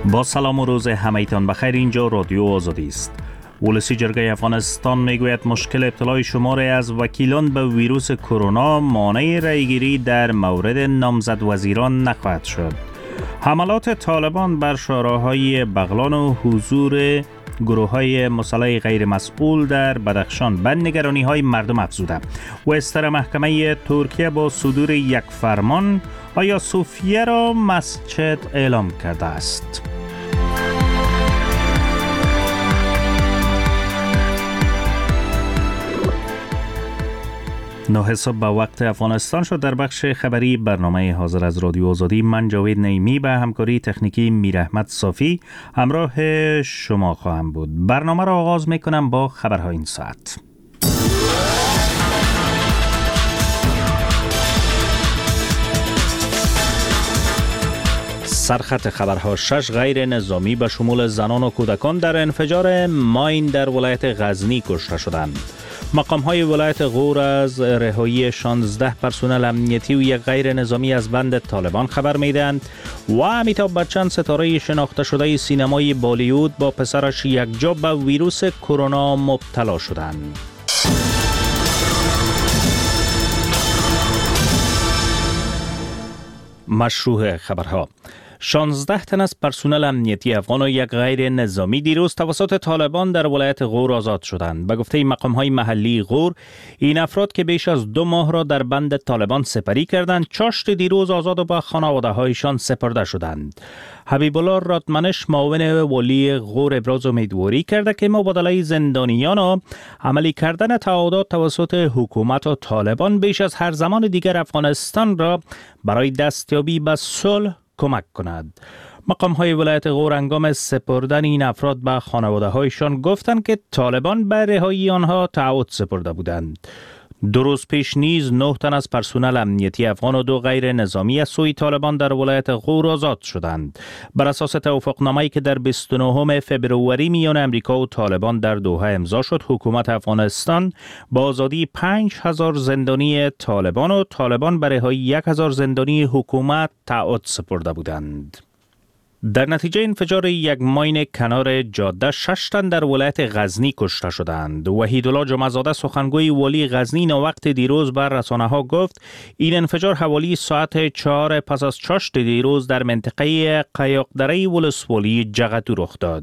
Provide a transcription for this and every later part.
با سلام و روز همه‌تان بخیر. اینجا رادیو آزادی است. ولسی جرگه افغانستان میگوید مشکل ابتلای شماری از وکیلان به ویروس کرونا مانع رأیگیری در مورد نامزد وزیران نخواهد شد. حملات طالبان بر شوراهای بغلان و حضور گروه‌های مسلح غیر مسئول در بدخشان به نگرانی‌های مردم افزوده. وستر محکمه ترکیه با صدور یک فرمان آیا صوفیه را مسجد اعلام کرده است. نه صبح به وقت افغانستان شد. در بخش خبری برنامه حاضر از رادیو آزادی من جاوید نعیمی به همکاری تکنیکی میر احمد صافی همراه شما خواهم بود. برنامه را آغاز می کنم با خبرهای این ساعت. سرخط خبرها: 6 غیر نظامی به شمول زنان و کودکان در انفجار ماین در ولایت غزنی کشته شدند. مقام‌های ولایت غور از رهایی 16 پرسنل امنیتی و یک غیر نظامی از بند طالبان خبر می‌دهند و امیتاب بچن ستاره شناخته شده سینمای بالیوود با پسرش یکجا به ویروس کرونا مبتلا شدند. مشروع خبرها: 16 تن از پرسنل امنیتی افغان و یک غیر نظامی دیروز توسط طالبان در ولایت غور آزاد شدند. به گفته مقام‌های محلی غور، این افراد که بیش از 2 ماه را در بند طالبان سپری کردند، چاشت دیروز آزاد و به خانواده‌هایشان سپرده شدند. حبیب الله رادمنش معاون ولی غور ابراز امیدواری کرده که مبادله زندانیان و عملی کردن تعهدات توسط حکومت و طالبان بیش از هر زمان دیگر افغانستان را برای دستیابی به صلح کمک کند. مقام‌های ولایت غور هنگام سپردن این افراد به خانواده‌هایشان گفتند که طالبان به رهایی آنها تعهد سپرده بودند. 2 روز پیش نیز 9 تن از پرسنل امنیتی افغان و 2 غیر نظامی از سوی طالبان در ولایت غور آزاد شدند. بر اساس توافقنامه‌ای که در 29 فبروری میان امریکا و طالبان در دوحه امضا شد، حکومت افغانستان با آزادی 5000 زندانی طالبان و طالبان به رهایی 1000 زندانی حکومت تعهد سپرده بودند. در نتیجه انفجار یک ماین کنار جاده 6 تن در ولایت غزنی کشته شدند. وحیدالله جمعه‌زاده سخنگوی ولی غزنی وقت دیروز بر رسانه‌ها گفت این انفجار حوالی ساعت 4 پس از چاشت دیروز در منطقه قیاقدره ولسوالی جغتو رخ داد.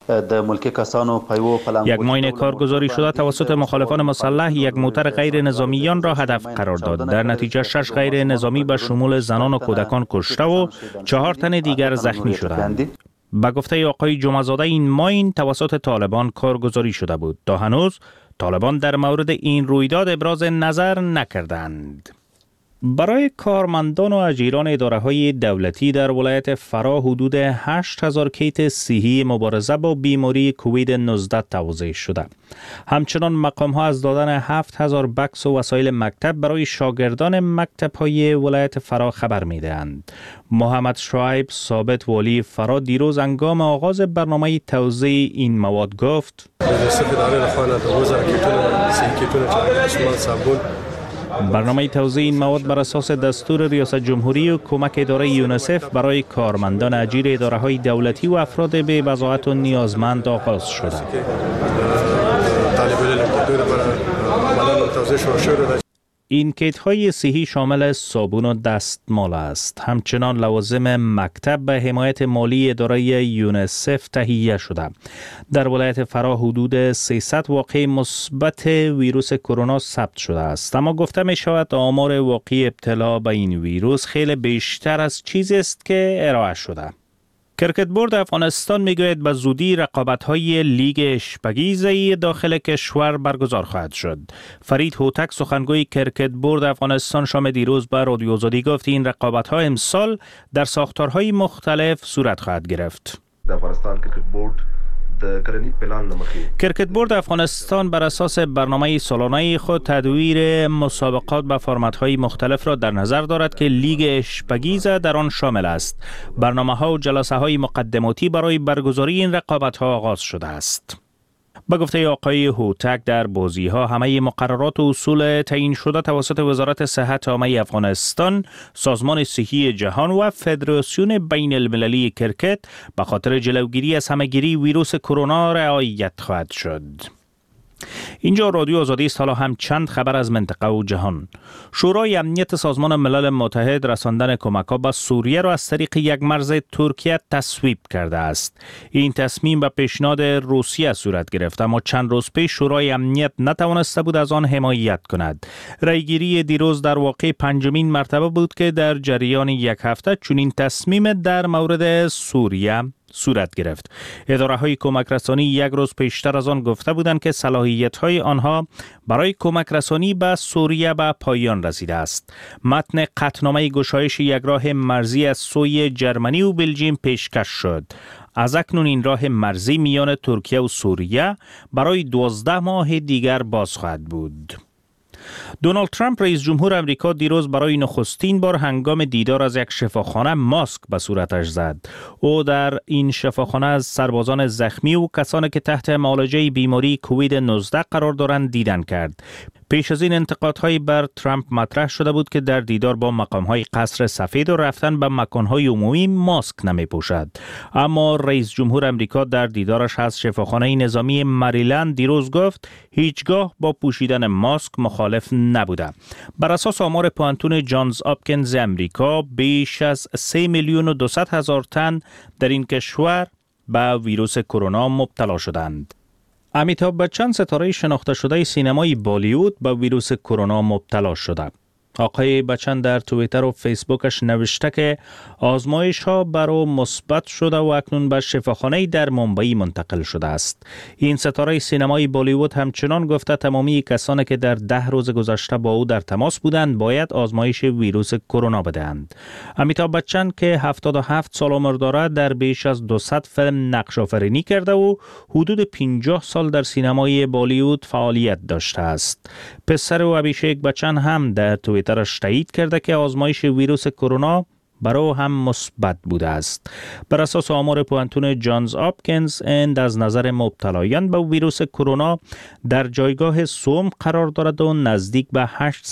یک ماین کارگزاری شده توسط مخالفان مسلح یک موتر غیر نظامیان را هدف قرار داد. در نتیجه 6 غیر نظامی به شمول زنان و کودکان کشته و 4 تن دیگر زخمی شدند. به گفته آقای جمعه‌زاده این ماین توسط طالبان کارگزاری شده بود. تا هنوز طالبان در مورد این رویداد ابراز نظر نکردند. برای کارمندان و اجیران اداره‌های دولتی در ولایت فرا حدود 8000 کیت صحی مبارزه با بیماری کووید 19 توزیع شده. همچنان مقام‌ها از دادن 7000 بکس و وسایل مکتب برای شاگردان مکتب‌های ولایت فرا خبر می‌دهند. محمد شعیب ثابت والی فرا دیروز هنگام آغاز برنامه توزیع این مواد گفت: برنامه توزیع این مواد بر اساس دستور ریاست جمهوری و کمک اداره یونیسف برای کارمندان اجیر اداره‌های دولتی و افراد به وضاحت و نیازمند آغاز شده. این کیت های صحی شامل صابون و دستمال است. همچنان لوازم مکتب به حمایت مالی اداره یونیسف تهیه شده. در ولایت فرا حدود 300 واقعه مثبت ویروس کرونا ثبت شده است، اما گفته می شود آمار واقعی ابتلا به این ویروس خیلی بیشتر از چیزی است که ارائه شده. کرکت بورد افغانستان میگوید به زودی رقابت‌های لیگ اشپگیزی داخل کشور برگزار خواهد شد. فرید هوتک سخنگوی کرکت بورد افغانستان شام دیروز به رادیو آزادی گفت این رقابت‌ها امسال در ساختارهای مختلف صورت خواهد گرفت. افغانستان کرکت بورد کرکت بورد افغانستان بر اساس برنامه سالانه خود تدویر مسابقات به فرمت‌های مختلف را در نظر دارد که لیگ اشپگیز در آن شامل است. برنامه‌ها و جلسه‌های مقدماتی برای برگزاری این رقابت‌ها آغاز شده است. با گفته آقای هوتک در بازی‌ها همه مقررات و اصول تعیین شده توسط وزارت صحت عامه افغانستان، سازمان صحی جهان و فدراسیون بین المللی کرکت به خاطر جلوگیری از همه‌گیری ویروس کرونا رعایت خواهد شد. اینجا رادیو آزادی است. حالا هم چند خبر از منطقه و جهان. شورای امنیت سازمان ملل متحد رساندن کمک‌ها به سوریه را از طریق یک مرز ترکیه تصویب کرده است. این تصمیم به پیشنهاد روسیه صورت گرفت، اما چند روز پیش شورای امنیت نتوانسته بود از آن حمایت کند. رأیگیری دیروز در واقع پنجمین مرتبه بود که در جریان یک هفته چنین تصمیم در مورد سوریه صورت گرفت. اداره‌های کمک رسانی یک روز پیشتر از آن گفته بودند که صلاحیت‌های آنها برای کمک رسانی به سوریه به پایان رسیده است. متن قطعنامه گشایش یک راه مرزی از سوی جرمنی و بلژیم پیشکش شد. از اکنون این راه مرزی میان ترکیه و سوریه برای 12 ماه دیگر باز خواهد بود. دونالد ترامپ رئیس جمهور امریکا دیروز برای نخستین بار هنگام دیدار از یک شفاخانه ماسک به صورتش زد. او در این شفاخانه از سربازان زخمی و کسانی که تحت معالجه بیماری کووید 19 قرار دارند دیدن کرد. پیش از این انتقادهایی بر ترامپ مطرح شده بود که در دیدار با مقامهای قصر سفید و رفتن به مکانهای عمومی ماسک نمی پوشد. اما رئیس جمهور امریکا در دیدارش از شفاخانه نظامی مریلند دیروز گفت هیچگاه با پوشیدن ماسک مخالف نبوده. بر اساس آمار پوانتون جانز آپکینز امریکا، بیش از 3,200,000 تن در این کشور به ویروس کرونا مبتلا شدند. امیتاب بچن، ستاره شناخته شده سینمای بالیوود، به ویروس کرونا مبتلا شده. آقای بچن در توییتر و فیسبوکش نوشته که آزمایش ها بر او مثبت شده و اکنون به شفاخانه در مومبئی منتقل شده است. این ستاره سینمای بالیوود همچنان گفته تمامی کسانی که در 10 روز گذشته با او در تماس بودند باید آزمایش ویروس کرونا بدهند. امیتاب بچن که 77 سال عمر دارد در بیش از 200 فیلم نقش آفرینی کرده و حدود 50 سال در سینمای بالیوود فعالیت داشته است. پسر او ابیشیک بچن هم در توییترش تایید کرده که آزمایش ویروس کرونا برای هم مثبت بوده است. بر اساس آمار پوانتون جانز آپکینز، اند از نظر مبتلایان به ویروس کرونا در جایگاه سوم قرار دارد و نزدیک به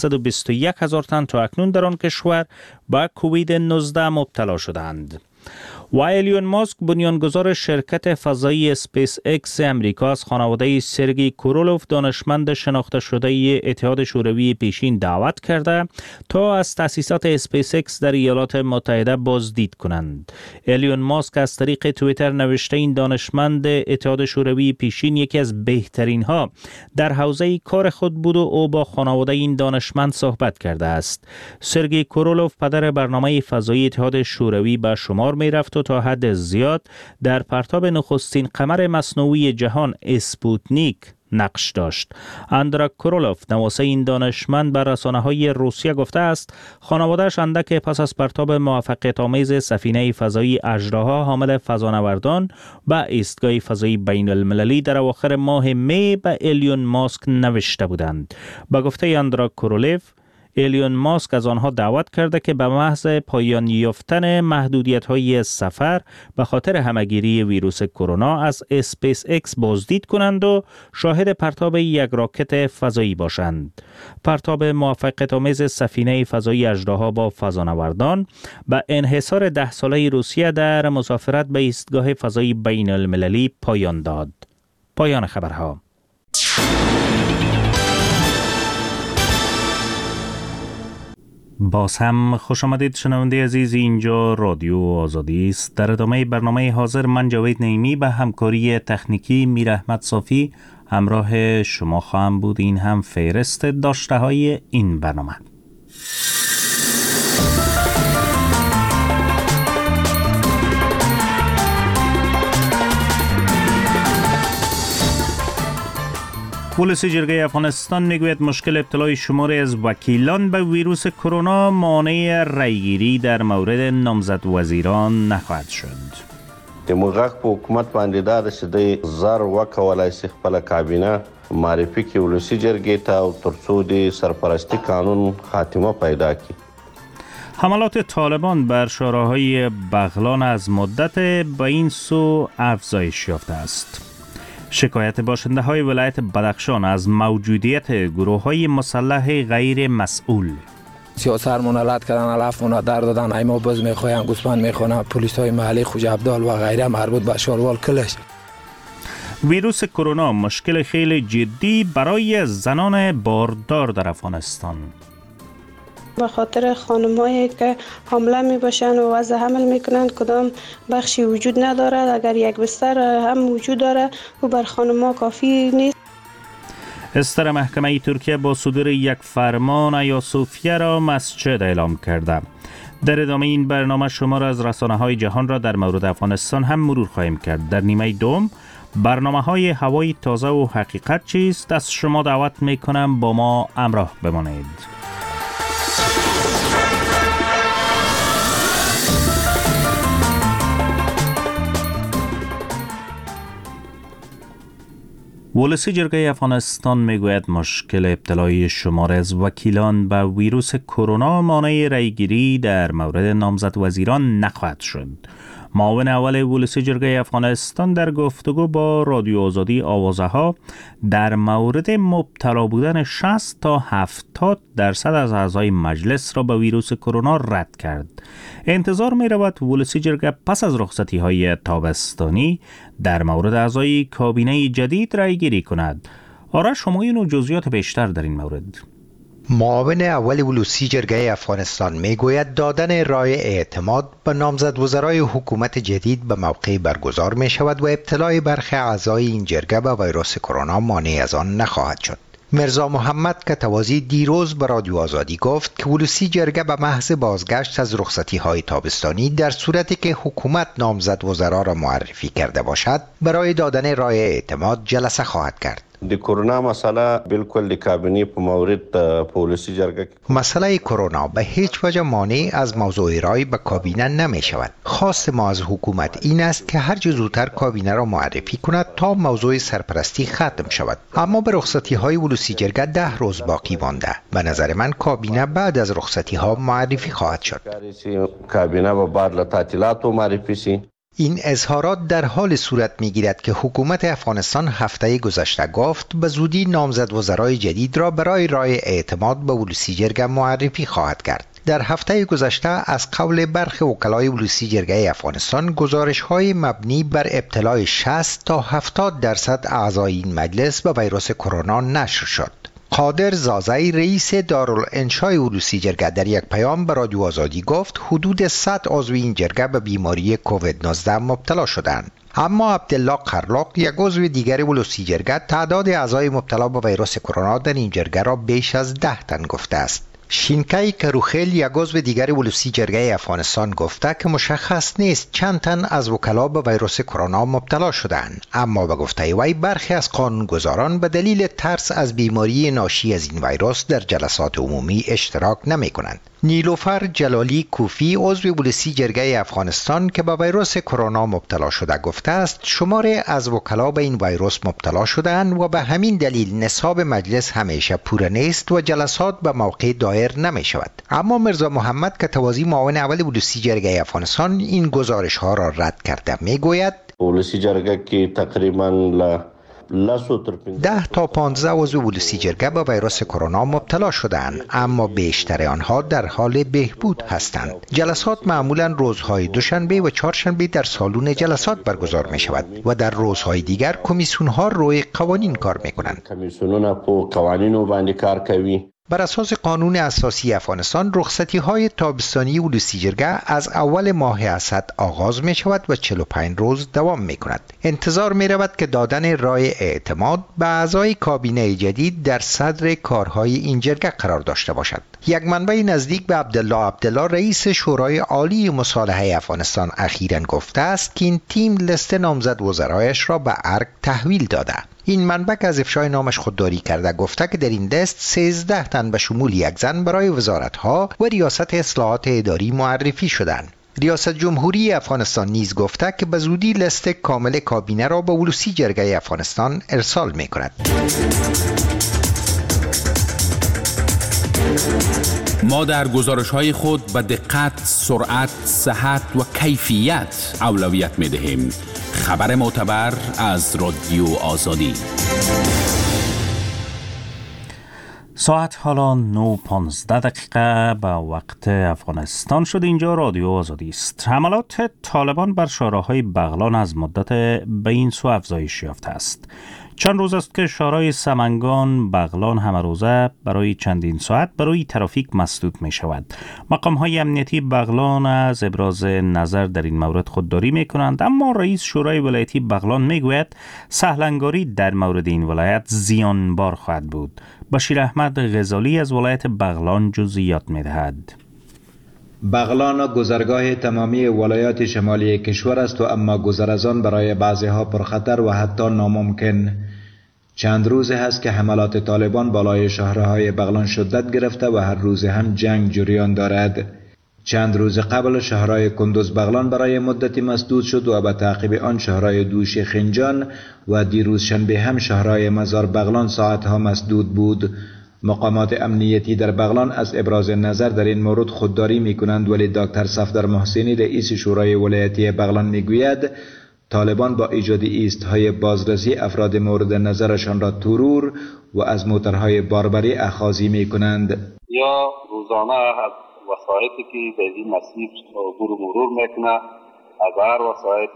821,000 تن تا اکنون در آن کشور به کووید 19 مبتلا شدند. و ایلون ماسک، بنیانگذار شرکت فضایی اسپیس اکس امریکا، از خانواده سرگی کورولوف، دانشمند شناخته شده اتحاد شوروی پیشین، دعوت کرده تا از تأسیسات اسپیس اکس در ایالات متحده بازدید کنند. ایلون ماسک از طریق توییتر نوشته این دانشمند اتحاد شوروی پیشین یکی از بهترین ها در حوزه کار خود بود و او با خانواده این دانشمند صحبت کرده است. سرگی کورولوف پدر برنامه فضایی اتحاد شوروی به شمار می رفت و تا حد زیاد در پرتاب نخستین قمر مصنوعی جهان اسپوتنیک نقش داشت. اندرا کورولوف، نواسه این دانشمند، بر رسانه‌های روسیه گفته است خانواده‌اش اندک پس از پرتاب موفقیت آمیز سفینه فضایی اژدها حامل فضانوردان به ایستگاه فضایی بین المللی در اواخر ماه می به ایلون ماسک نوشته بودند. با گفته اندرا کورولوف، ایلون ماسک از آنها دعوت کرده که به محض پایان یافتن محدودیت‌های سفر به خاطر همه‌گیری ویروس کرونا از اسپیس اکس بازدید کنند و شاهد پرتاب یک راکت فضایی باشند. پرتاب موفقیت‌آمیز سفینه فضایی اژدها با فضانوردان به انحصار 10 ساله روسیه در مسافرت به ایستگاه فضایی بین المللی پایان داد. پایان خبرها. باز هم خوش آمدید شنونده عزیز، اینجا رادیو آزادی است. در ادامه برنامه حاضر من جاوید نعیمی به همکاری تکنیکی میر احمد صافی همراه شما خواهم بود. این هم فهرست داشته های این برنامه. پلیس جرگه افغانستان میگوید مشکل ابتلای شماری از وکیلان به ویروس کرونا مانع رأیگیری در مورد نامزد وزیران نخواهد شد. د موږ په حکومت باندې دا رسیدي زر وکولای شي خپل کابینه معرفي کې ولسی جرګې ته او ترڅو د سرپرستی قانون خاتمه پیدا کړي. حملات طالبان بر شوراهای بغلان از مدت به این سو افزایش یافته است. شکایت باشنده های ولایت بدخشان از موجودیت گروه های مسلح غیر مسئول. 30 منالات کردن، علف منا در دادن، ایما بز میخواین، گوسفند میخوانن، پلیس های محلی خوجا عبدال و غیره مربوط به شاروال کلش. ویروس کرونا مشکل خیلی جدی برای زنان باردار در افغانستان. به خاطر خانمایی که حامله می باشن و وضع حمل میکنن کدام بخشی وجود نداره، اگر یک بستر هم وجود داره و بر خانم‌ها کافی نیست. استر محکمه ترکیه با صدور یک فرمان آیا صوفیه را مسجد اعلام کرده. در ادامه این برنامه شما را از رسانه‌های جهان را در مورد افغانستان هم مرور خواهیم کرد. در نیمه دوم برنامه‌های هوای تازه و حقیقت چیست از شما دعوت میکنم با ما همراه بمانید. ولسی جرگه افغانستان میگوید مشکل ابتلای شمار از وکیلان به ویروس کرونا مانع رأیگیری در مورد نامزد وزیران نخواهد شد. معاون اول ولسی جرگه افغانستان در گفتگو با رادیو آزادی آوازها در مورد مبتلا بودن 60 تا 70% از اعضای مجلس را به ویروس کرونا رد کرد. انتظار می رود ولسی جرگه پس از رخصتی های تابستانی در مورد اعضای کابینه جدید رای گیری کند. آرش همایون و جزئیات بیشتر در این مورد. معاون اول ولسی جرگه افغانستان میگوید دادن رای اعتماد به نامزد وزرای حکومت جدید به موقع برگزار می شود و ابتلای برخی اعضای این جرگه به ویروس کرونا مانع از آن نخواهد شد. مرزا محمد کتوازی دیروز به رادیو آزادی گفت که ولسی جرگه به محض بازگشت از رخصتی های تابستانی در صورتی که حکومت نامزد وزرا را معرفی کرده باشد برای دادن رای اعتماد جلسه خواهد کرد. د کرونا مسئله بالکل د کابینه په مورد پالیسی جرگه مسئله کرونا به هیچ وجه مانع از موضوع رای به کابینه نمی شود. خواست ما از حکومت این است که هر چه زودتر کابینه را معرفی کند تا موضوع سرپرستی ختم شود. اما به رخصتی های ولسی جرگه 10 روز باقی مانده. به نظر من کابینه بعد از رخصتی ها معرفی خواهد شد. کابینه با بعد له تعطیلاتو معرفی شي. این اظهارات در حال صورت می‌گیرد که حکومت افغانستان هفته گذشته گفت به زودی نامزد وزرای جدید را برای رای اعتماد به ولسی جرگه معرفی خواهد کرد. در هفته گذشته از قول برخی وکلای ولسی جرگه افغانستان گزارش‌های مبنی بر ابتلای 60 تا 70% اعضای این مجلس به ویروس کرونا نشر شد. قادر زازی رئیس دارالانشای ولسی جرگه در یک پیام به رادیو آزادی گفت حدود 100 عضو این جرگه به بیماری کووید 19 مبتلا شدند. اما عبدالله قرلاق یک عضو دیگر ولسی جرگه تعداد اعضای مبتلا به ویروس کرونا در این جرگه را بیش از 10 تن گفته است. شینکای کروخیل یک عضو دیگر ولسی جرگه افغانستان گفته که مشخص نیست چند تن از وکلا به ویروس کرونا مبتلا شدند، اما به گفته وی برخی از قانونگذاران به دلیل ترس از بیماری ناشی از این ویروس در جلسات عمومی اشتراک نمی کنند. نیلوفر جلالی کوفی عضو ولسی جرگه افغانستان که به ویروس کرونا مبتلا شده گفته است شمار از وکلا به این ویروس مبتلا شدند و به همین دلیل نصاب مجلس همیشه پوره نیست و جلسات به موقع دایر نمی شود. اما مرزا محمد کتوازی معاون اول ولسی جرگه افغانستان این گزارش ها را رد کرده میگوید ولسی جرگه که تقریبا 10 تا 15 عضو ولسی جرگه با ویروس کرونا مبتلا شدند، اما بیشتر آنها در حال بهبود هستند. جلسات معمولا روزهای دوشنبه و چهارشنبه در سالن جلسات برگزار می شود و در روزهای دیگر کمیسیون ها روی قوانین کار می کنند. کمیسیونونه په قوانینو باندې کار کوي. بر اساس قانون اساسی افغانستان رخصتی های تابستانی ولسی جرگه از اول ماه اسد آغاز می شود و 45 روز دوام می کند. انتظار می رود که دادن رای اعتماد به اعضای کابینه جدید در صدر کارهای این جرگه قرار داشته باشد. یک منبع نزدیک به عبدالله رئیس شورای عالی مصالحه افغانستان اخیراً گفته است که این تیم لیست نامزد وزرایش را به ارگ تحویل داده. این منبع که از افشای نامش خودداری کرده گفته که در این لیست 13 تن به شمول یک زن برای وزارت‌ها و ریاست اصلاحات اداری معرفی شدند. ریاست جمهوری افغانستان نیز گفته که به زودی لیست کامل کابینه را به ولسی جرگه افغانستان ارسال می‌کند. ما در گزارش‌های خود به دقت، سرعت، صحت و کیفیت اولویت می‌دهیم. خبر معتبر از رادیو آزادی. ساعت حالا 9:15 به وقت افغانستان شد. اینجا رادیو آزادی است. حملات طالبان بر شهرهای بغلان از مدت به این سو افزایش یافته است. چند روز است که شهرهای سمنگان، بغلان همه روزه برای چندین ساعت برای ترافیک مسدود می شود. مقام‌های امنیتی بغلان از ابراز نظر در این مورد خودداری می کنند، اما رئیس شورای ولایتی بغلان می گوید سهلنگاری در مورد این ولایت زیانبار خواهد بود. بشیر احمد غزالی از ولایت بغلان جزئیات می دهد. بغلان گذرگاه تمامی ولایات شمالی کشور است و اما گذر از آن برای بعضی‌ها پرخطر و حتی ناممکن. چند روز هست که حملات طالبان بالای شهرهای بغلان شدت گرفته و هر روز هم جنگ جریان دارد. چند روز قبل شهرهای کندوز بغلان برای مدتی مسدود شد و به تعقیب آن شهرهای دوش خنجان و دیروز شنبه هم شهرهای مزار بغلان ساعتها مسدود بود. مقامات امنیتی در بغلان از ابراز نظر در این مورد خودداری می کنند، ولی دکتر صفدر محسنی رئیس شورای ولایتی بغلان می گوید طالبان با ایجاد ایستهای بازرسی افراد مورد نظرشان را ترور و از موترهای باربری اخاذی می کنند. یا روزانه از وسایطی که در این مسیر عبور و مرور میکنه از هر وسایط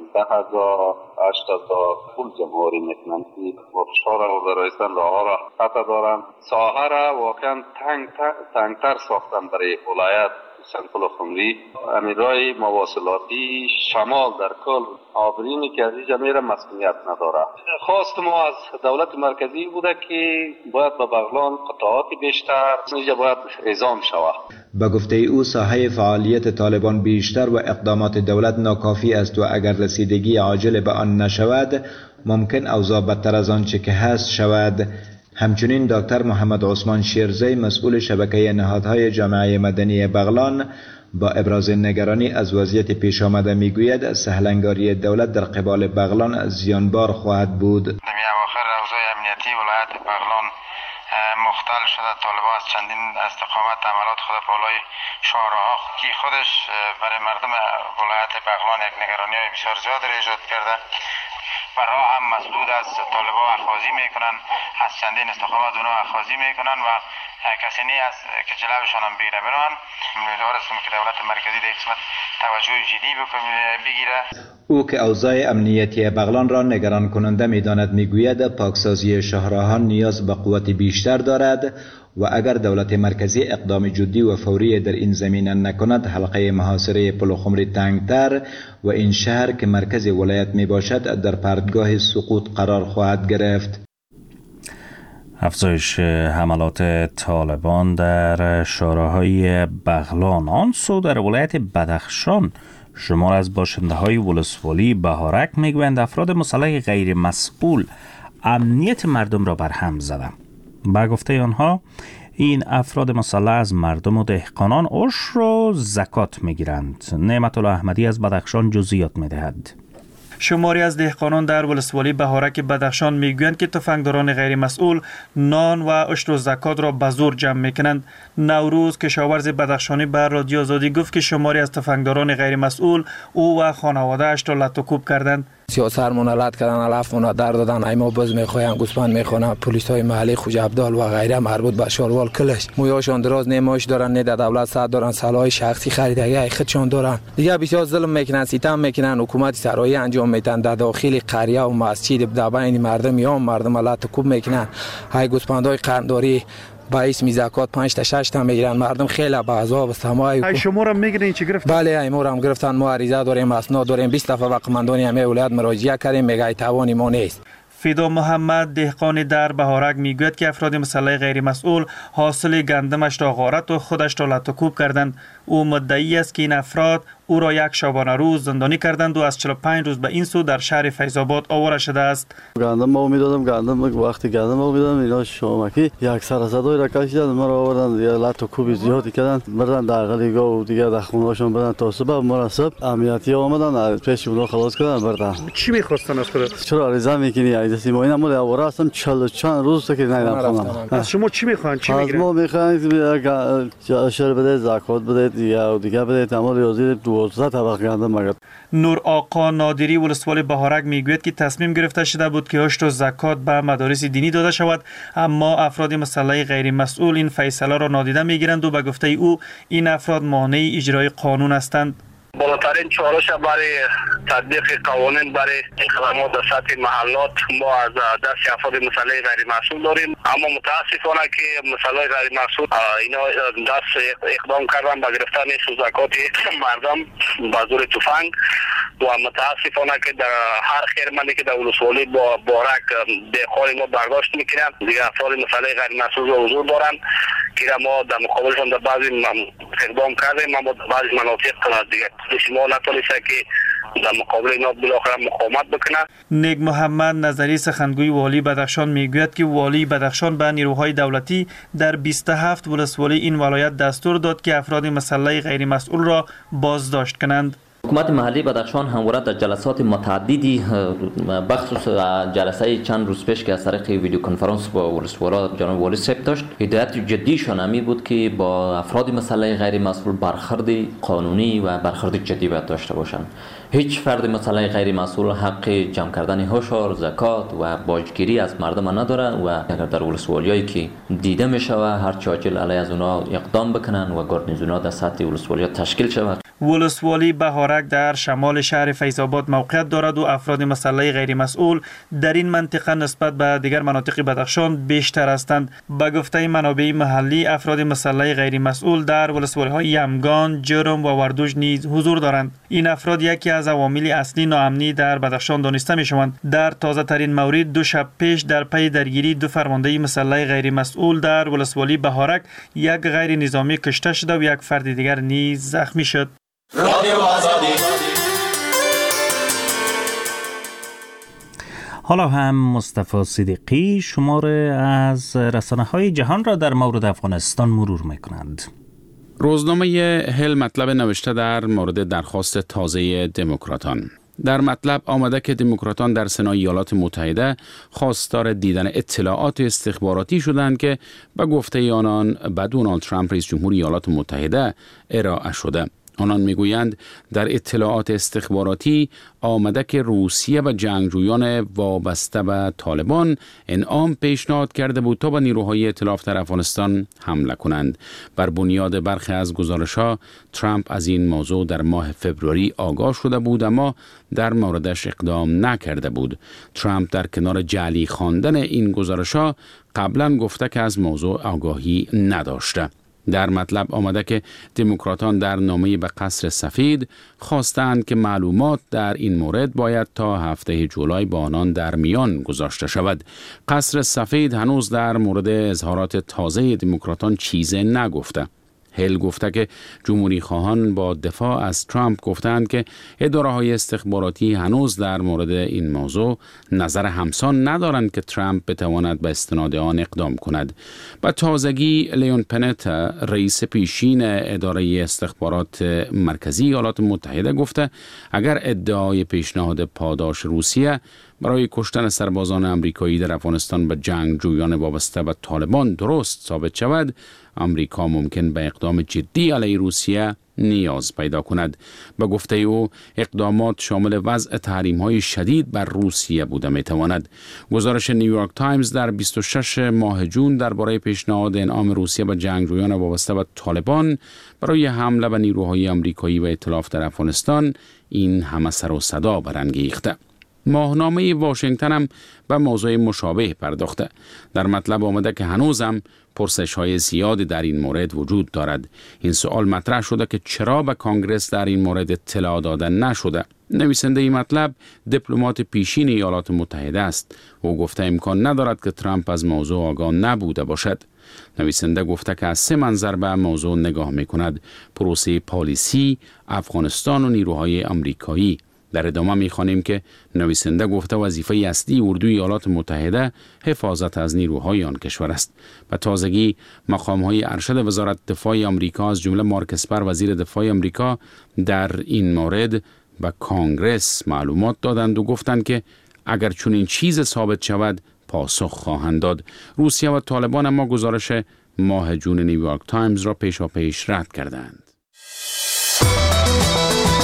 10,000 پول جمعوری میکنند که فشار آورده رایستان راه را قطع دارند. ساحه را واقعا تنگتر ساختن برای ولایت سنپل خمری. امیرای مواصلاتی شمال در کل آبرینی که از اینجا میره مسئولیت نداره. خواست ما از دولت مرکزی بوده که باید به بغلان قطعات بیشتر اینجا باید اعزام شود. به گفته او ساحه فعالیت طالبان بیشتر و اقدامات دولت ناکافی است و اگر رسیدگی عاجل به آن نشود ممکن اوضاع بدتر از آنچه که هست شود. همچنین دکتر محمد عثمان شیرزی مسئول شبکه نهادهای جامعه مدنی بغلان با ابراز نگرانی از وضعیت پیش آمده میگوید سهلنگاری دولت در قبال بغلان زیانبار خواهد بود. در اواخر اوضاع امنیتی ولایت بغلان مختل شده. طالبان از چندین استقامت عملات خود بالای شهرها که خودش برای مردم ولایت بغلان یک نگرانی بسیار زیاد را ایجاد کرده. برها هم مسدود از طالبان اخاذی میکنن، از چندین استقامت اونا اخاذی میکنن و کسی نی است که جلوشان هم بگیره. بنابراین امیدوار هستم که دولت مرکزی در قسمت توجه جدی بگیره. او که اوضاع امنیتی بغلان را نگران کننده میداند میگوید پاکسازی شهرها نیاز به قوت بیشتر دارد و اگر دولت مرکزی اقدام جدی و فوری در این زمینه نکند حلقه محاصره پلخمری تنگتر و این شهر که مرکز ولایت می باشد در پرتگاه سقوط قرار خواهد گرفت. افزایش حملات طالبان در شهرهای بغلان. آن سو در ولایت بدخشان شمار از باشنده های ولسوالی بهارک میگویند افراد مسلح غیر مسئول امنیت مردم را برهم زدند. با گفته آنها این افراد مسلح از مردم و دهقانان عشر و زکات میگیرند. نعمت الله احمدی از بدخشان جزئیات میدهد. شماری از دهقانان در ولسوالی بهارک بدخشان میگویند که تفنگداران غیر مسئول نان و عشر و زکات را به زور جمع میکنند. نوروز کشاورز بدخشانی بر رادیو آزادی گفت که شماری از تفنگداران غیر مسئول او و خانواده اش را لط و کوب کردند. سیاسرمون لط کردن، علفمون در دادن، ایما بز میخواین، گوسفند میخوانن، پلیس های محلی خوجا عبدال و غیره مربوط به شاروال کلش مویاشون دراز نیماش دارن، نه در دولت صد دارن، سلاح شخصی خریدگی خودشون دارن. دیگه بسیار ظلم میکنن، ستم میکنن، حکومت سرایی انجام میدن در داخل قریه و مسجد در بین مردم یا مردم لط کوب میکنن. های گوسفندای قنداری با اسم زکات 5 تا 6 تا میگیرن. مردم خیلی با عذاب سمای. ای شما را میگیرین چی گرفتن؟ بله ای ما را هم گرفتن. ما عریضه داریم، اسناد داریم. 20 دفعه به قماندانی همه ولایت مراجعه کردیم، میگه توانی ما نیست. فیدا محمد دهقان در بهارک میگوید که افراد مسلح غیر مسئول حاصل گندمش را غارت و خودش را لط و کوب کردند. او مدعی است که این افراد او را یک شبانه روز زندانی کردند و از 45 روز به این سو در شهر فیض آباد آواره شده است. گندم ما میدادم، وقتی گندم ما میدادم اینا شامکی یک سرصدای را کشیدن، ما را آوردن دیگه لط و کوب زیادی کردن، بردن در قلیگاه و دیگه در خونه‌شون بردن تا صبح. مناسب امنیتی آمدن پیش اونا خلاص کردن بردن. چی می‌خواستن از خودت؟ چرا عریضه میکنی؟ عریضه ما اینا مال آواره هستم 40 چند روز تا که نیدم خونم. از شما چی می‌خوان؟ چی می‌گیرن؟ از ما می‌خوان شر بده، زکات بده، دیگه بده، تمام ریاضی 12 طبق گندم مگه. نور آقا نادری ولسوالی بهارک میگوید که تصمیم گرفته شده بود که عشر و زکات به مدارس دینی داده شود، اما افراد مسلح غیر مسئول این فیصله را نادیده میگیرند و به گفته او این افراد مانع اجرای قانون هستند. بالاترین چالش برای تطبیق قوانین برای اقدامات در سطح محلات ما از دست افراد مسلح غیر مسئول داریم، اما متاسفانه که مسلح غیر مسئول اینا دست اقدام کردن به گرفتن زکات مردم با زور تفنگ و متاسفانه که در هر خیرمندی که در ولسوالی با بارک دهقان ما برداشت میکنن دیگه افراد مسلح غیر مسئول را حضور دارن که ما در مقابلشان در بعضی اقدام کردیم، اما در بعضی مناطق دیگه ما نتونسته که در مقابل اینا بالاخره مقاومت بکنه. نیک محمد نظری سخنگوی والی بدخشان میگوید که والی بدخشان به نیروهای دولتی در 27 ولسوالی این ولایت دستور داد که افراد مسلح غیر مسئول را بازداشت کنند. حکومت محلی بدخشان همواره در جلسات متعددی بخصوص جلسه چند روز پیش که از طریق ویدیو کنفرانس با ولسوارا جناب والی صاحب داشت، هدایت جدیشان همی بود که با افراد مسلح غیر مسئول برخورد قانونی و برخورد جدی باید داشته باشند. هیچ فرد مسلح غیر مسئول حق جمع کردن هشدار، زکات و باجگیری از مردم نداره و اگر در ولسوالیایی که دیده میشه هر چاچل علیه از اونها اقدام بکنن و گاردنیزونا در سطح ولسوالیا تشکیل شود. ولسوالی بهارک در شمال شهر فیض‌آباد موقعیت دارد و افراد مسلح غیر مسئول در این منطقه نسبت به دیگر مناطق بدخشان بیشتر هستند. به گفته منابع محلی افراد مسلح غیر مسئول در ولسوالی‌های یمگان، جرم و وردوج نیز حضور دارند. این افراد یکی از عوامل اصلی ناامنی در بدخشان دانسته می‌شوند. در تازه ترین مورد دو شب پیش در پی درگیری دو فرمانده مسلح غیر مسئول در ولسوالی بهارک یک غیر نظامی کشته شده و یک فرد دیگر نیز زخمی شد. حالا هم مصطفی صدیقی شمار از رسانه‌های جهان را در مورد افغانستان مرور می‌کنند. روزنامه هل مطلب نوشته در مورد درخواست تازه دموکراتان. در مطلب آمده که دموکراتان در سنای ایالات متحده خواستار دیدن اطلاعات استخباراتی شدند که به گفته آنان به دونالد ترامپ رئیس جمهور ایالات متحده ارائه شده. آنان میگویند در اطلاعات استخباراتی آمده که روسیه و جنگجویان وابسته به طالبان انعام پیشنهاد کرده بود تا به نیروهای ائتلاف در افغانستان حمله کنند. بر بنیاد برخی از گزارش‌ها ترامپ از این موضوع در ماه فوریه آگاه شده بود اما در موردش اقدام نکرده بود. ترامپ در کنار جعلی خواندن این گزارش‌ها قبلا گفته که از موضوع آگاهی نداشته. در مطلب آمده که دموکراتان در نامه‌ای به قصر سفید خواستند که معلومات در این مورد باید تا هفته جولای با آنان در میان گذاشته شود. قصر سفید هنوز در مورد اظهارات تازه دموکراتان چیزی نگفته. هل گفته که جمهوری خواهان با دفاع از ترامپ گفتند که اداره‌های استخباراتی هنوز در مورد این موضوع نظر همسان ندارند که ترامپ بتواند به استناد آن اقدام کند. به تازگی لیون پنت رئیس پیشین اداره استخبارات مرکزی ایالات متحده گفته اگر ادعای پیشنهاد پاداش روسیه برای کشتن سربازان آمریکایی در افغانستان به جنگجویان وابسته به طالبان درست ثابت شود، آمریکا ممکن به اقدام جدی علیه روسیه نیاز پیدا کند. به گفته او اقدامات شامل وضع تحریم‌های شدید بر روسیه بوده می‌تواند. گزارش نیویورک تایمز در 26 ماه جون درباره پیشنهاد انعام روسیه به جنگجویان وابسته به طالبان برای حمله به نیروهای آمریکایی و ائتلاف در افغانستان این همه سر و صدا برانگیخته. ماهنامه واشنگتن هم به موضوع مشابه پرداخته. در مطلب آمده که هنوزم پرسش‌های زیادی در این مورد وجود دارد. این سوال مطرح شده که چرا به کانگرس در این مورد اطلاع داده نشده. نویسنده این مطلب دیپلمات پیشین ایالات متحده است. او گفته امکان ندارد که ترامپ از موضوع آگاه نبوده باشد. نویسنده گفته که از سه منظر به موضوع نگاه می‌کند: پروسه پالیسی، افغانستان و نیروهای آمریکایی. در ادامه می‌خوانیم که نویسنده گفته وظیفه اصلی اردوی ایالات متحده حفاظت از نیروهای آن کشور است. به تازگی مقام‌های ارشد وزارت دفاع آمریکا از جمله مارک اسپر وزیر دفاع آمریکا در این مورد به کانگرس معلومات دادند و گفتند که اگر چنین چیز ثابت شود پاسخ خواهند داد. روسیه و طالبان اما گزارش ماه جون نیویورک تایمز را پیشاپیش رد کردند.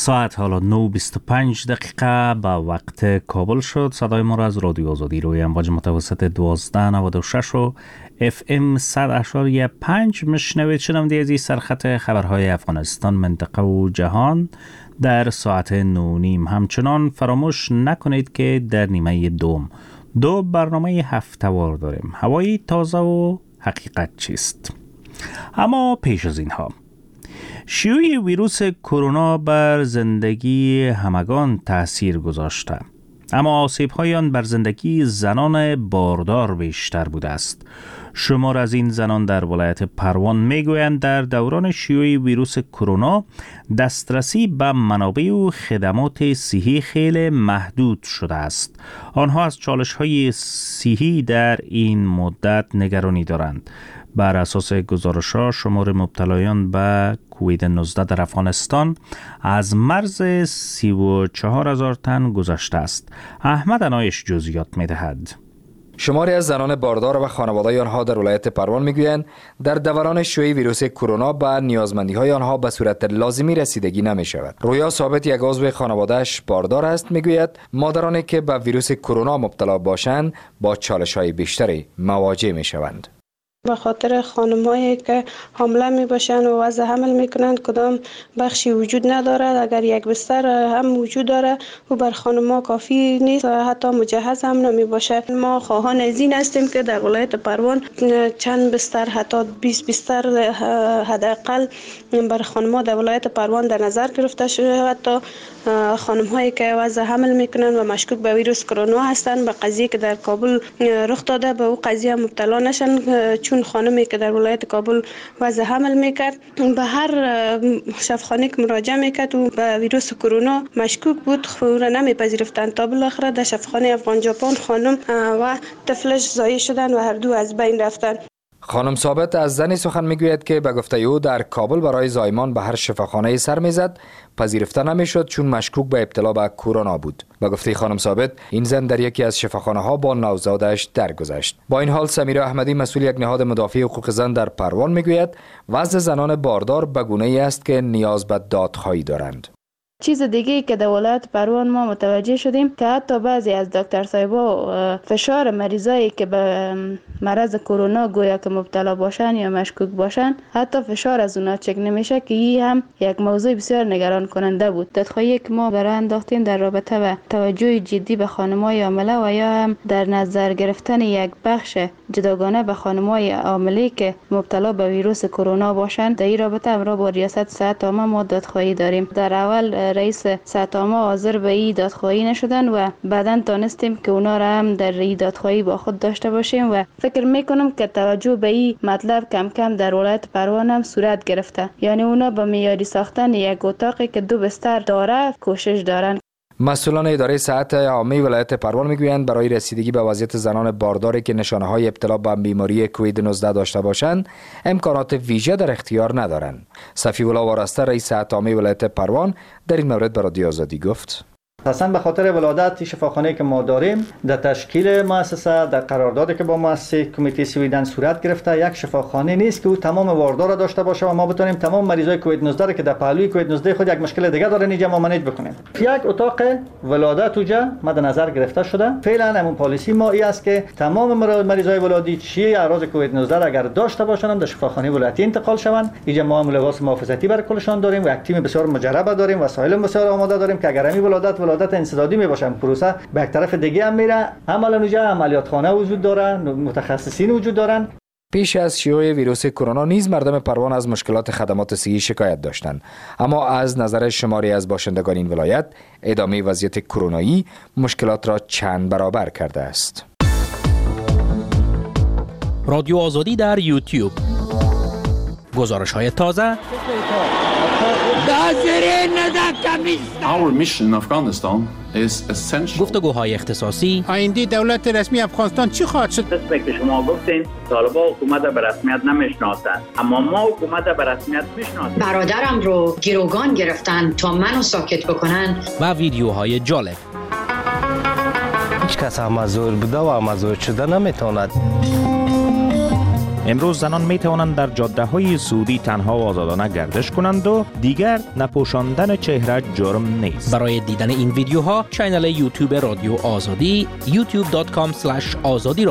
ساعت حالا 9:25 دقیقه به وقت کابل شد. صدای ما را از رادیو آزادی روی امواج متوسط 1296 و FM 100.5 میشنوید. شنونده عزیز، سرخط خبرهای افغانستان، منطقه و جهان در ساعت 9:30. همچنان فراموش نکنید که در نیمه دوم 2 برنامه هفته‌وار داریم: هوای تازه و حقیقت چیست. اما پیش از اینها، شیوع ویروس کرونا بر زندگی همگان تأثیر گذاشته، اما آسیب‌های آن بر زندگی زنان باردار بیشتر بوده است. شمار از این زنان در ولایت پروان میگویند در دوران شیوع ویروس کرونا دسترسی به منابع و خدمات صحی خیلی محدود شده است. آنها از چالش‌های صحی در این مدت نگرانی دارند. بر اساس گزارش‌ها، شمار مبتلایان به کووید 19 در افغانستان از مرز 34,000 تن گذشته است. احمد عنایش جزئیات می‌دهد. شماری از زنان باردار و خانواده آنها در ولایت پروان میگویند در دوران شیوع ویروس کرونا به نیازمندی‌های آنها به صورت لازمی رسیدگی نمی‌شود. رویا ثابت، یک عضو خانواده‌اش باردار است، میگوید مادرانی که به ویروس کرونا مبتلا باشند با چالش‌های بیشتری مواجه می‌شوند. به خاطر خانمایی که حامله می باشند و وضع حمل می کنند کدام بخشی وجود ندارد. اگر یک بستر هم وجود داره و بر خانم‌ها کافی نیست، حتی مجهز هم نمی باشد. ما خواهان از این هستیم که در ولایت پروان چند بستر، حتی 20 بستر حداقل بر خانم‌ها در ولایت پروان در نظر گرفته شده. حتی خانم‌هایی که وضع حمل می کنند و مشکوک به ویروس کرونا هستند به قضیه که در کابل رخ داده به او قضیه مبتلا نشن، چون خانمی که در ولایت کابل وضع حمل میکرد به هر شفاخانه که مراجعه میکرد و به ویروس کرونا مشکوک بود، او را نمیپذیرفتند تا بالاخره در شفاخانه افغان ژاپن خانم و طفلش زایه شدند و هر دو از بین رفتند. خانم ثابت از زنی سخن میگوید که به گفته او در کابل برای زایمان به هر شفاخانه سر میزد، پذیرفته نمیشد چون مشکوک به ابتلا به کرونا بود. به گفته خانم ثابت، این زن در یکی از شفاخانه ها با نوزادش درگذشت. با این حال سمیرا احمدی، مسئول یک نهاد مدافع حقوق زن در پروان، میگوید وضع زنان باردار به گونه‌ای است که نیاز به دادخواهی دارند. چیز دیگه که در ولایت پروان ما متوجه شدیم که حتی بعضی از دکتر صاحبا فشار مریضایی که به مرض کرونا گویا که مبتلا باشن یا مشکوک باشن، حتی فشار از اونا چک نمیشه که این هم یک موضوع بسیار نگران کننده بود. دادخواهی که ما برای انداختیم در رابطه با توجه جدی به خانم‌های حامله و یا هم در نظر گرفتن یک بخش جداگانه به خانم‌های حامله که مبتلا به ویروس کرونا باشند، در این رابطه امروز با ریاست صحت عامه ما دادخواهی داریم. در اول رئیس صحت عامه حاضر به این دادخواهی نشدن و بعداً تانستیم که اونا را هم در این دادخواهی با خود داشته باشیم و فکر میکنم که توجه به این مطلب کم کم در ولایت پروان هم صورت گرفته. یعنی اونا به معیاری ساختن یک اتاقی که 2 بستر داره کوشش دارن. مسئولان اداره صحت عامه ولایت پروان میگویند برای رسیدگی به وضعیت زنان بارداری که نشانه‌های ابتلا به بیماری کووید 19 داشته باشند امکانات ویژه در اختیار ندارند. صفی الله وارسته، رئیس صحت عامه ولایت پروان، در این مورد به رادیو آزادی گفت: اصلا به خاطر ولادت شفاخانه که ما داریم در تشکیل مؤسسه، در قراردادی که با مؤسسه کمیته سویدن صورت گرفته، یک شفاخانه نیست که او تمام واردار را داشته باشه و ما بتونیم تمام مریضای کووید 19 که در پهلوی کووید 19 خود یک مشکل دیگه داره اینجا ما منیج بکنیم. یک اتاق ولادت اوجا مد نظر گرفته شده. فعلا همون پالیسی ما ای است که تمام مریضای ولادی چی اعراض کووید 19 اگر داشته باشند در شفاخانه ولادتی انتقال شوند. اینجا ما لباس محافظتی برای کلشان داریم و یک تیم بسیار مجرب داریم، وسایل بسیار آماده داریم که اگر همین ولادت انسدادی میباشه، پروسه به یک طرف دیگه هم میره. عملا اونجا عملیات خانه وجود داره، متخصصین وجود دارن. پیش از شیوع ویروس کرونا نیز مردم پروان از مشکلات خدمات صحی شکایت داشتند، اما از نظر شماری از باشندگان این ولایت ادامه وضعیت کرونایی مشکلات را چند برابر کرده است. رادیو آزادی در یوتیوب، گزارش‌های تازه. Our mission in Afghanistan is essential. گفتگوهای اختصاصی. آینده دولت رسمی افغانستان چی خواهد شد؟ مثل که شما گفتین طالبان حکومت به رسمیت نمیشناسند، اما ما حکومت به رسمیت میشناسیم. برادرم رو گروگان گرفتن تا منو ساکت بکنن. و ویدیوهای جالب. هیچ کس امازور بوده و امازور شده نمیتواند. امروز زنان می توانند در جاده های سعودی تنها و آزادانه گردش کنند و دیگر نپوشاندن چهره جرم نیست. برای دیدن این ویدیوها کانال یوتیوب رادیو آزادی youtube.com/azadi